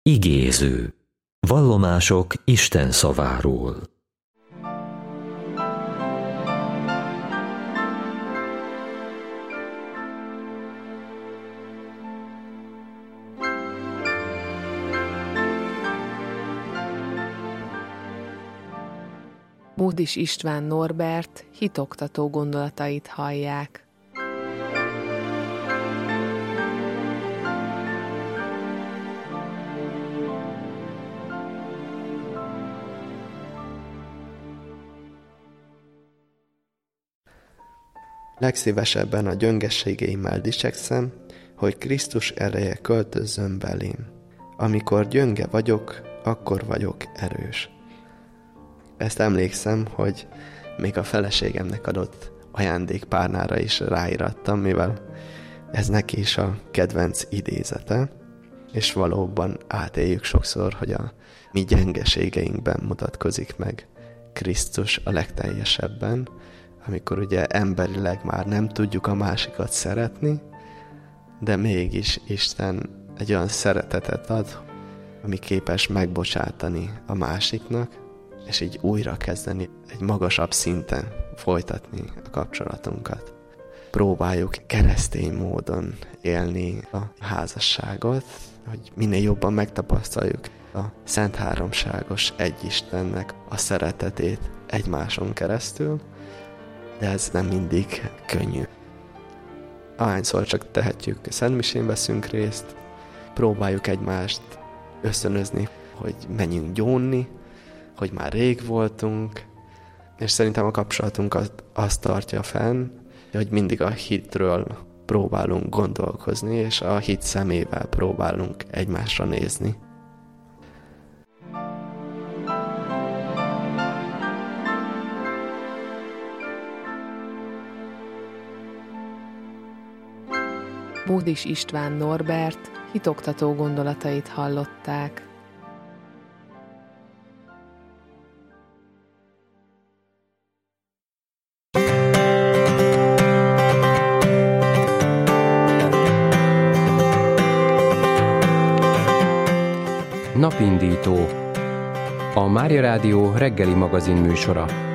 Igéző. Vallomások Isten szaváról. Módis István Norbert hitoktató gondolatait hallják. Legszívesebben a gyöngességeimmel dicsekszem, hogy Krisztus ereje költözzön belém. Amikor gyönge vagyok, akkor vagyok erős. Ezt emlékszem, hogy még a feleségemnek adott ajándékpárnára is ráírattam, mivel ez neki is a kedvenc idézete, és valóban átéljük sokszor, hogy a mi gyengeségeinkben mutatkozik meg Krisztus a legteljesebben, amikor ugye emberileg már nem tudjuk a másikat szeretni, de mégis Isten egy olyan szeretetet ad, ami képes megbocsátani a másiknak, és így újra kezdeni, egy magasabb szinten folytatni a kapcsolatunkat. Próbáljuk keresztény módon élni a házasságot, hogy minél jobban megtapasztaljuk a Szent Háromságos egy Istennek a szeretetét egymáson keresztül, de ez nem mindig könnyű. Ahányszor csak tehetjük, szentmisén veszünk részt, próbáljuk egymást ösztönözni, hogy menjünk gyónni, hogy már rég voltunk, és szerintem a kapcsolatunkat azt tartja fenn, hogy mindig a hitről próbálunk gondolkozni, és a hit szemével próbálunk egymásra nézni. Módis István Norbert hitoktató gondolatait hallották. Napindító. A Mária Rádió reggeli magazin műsora.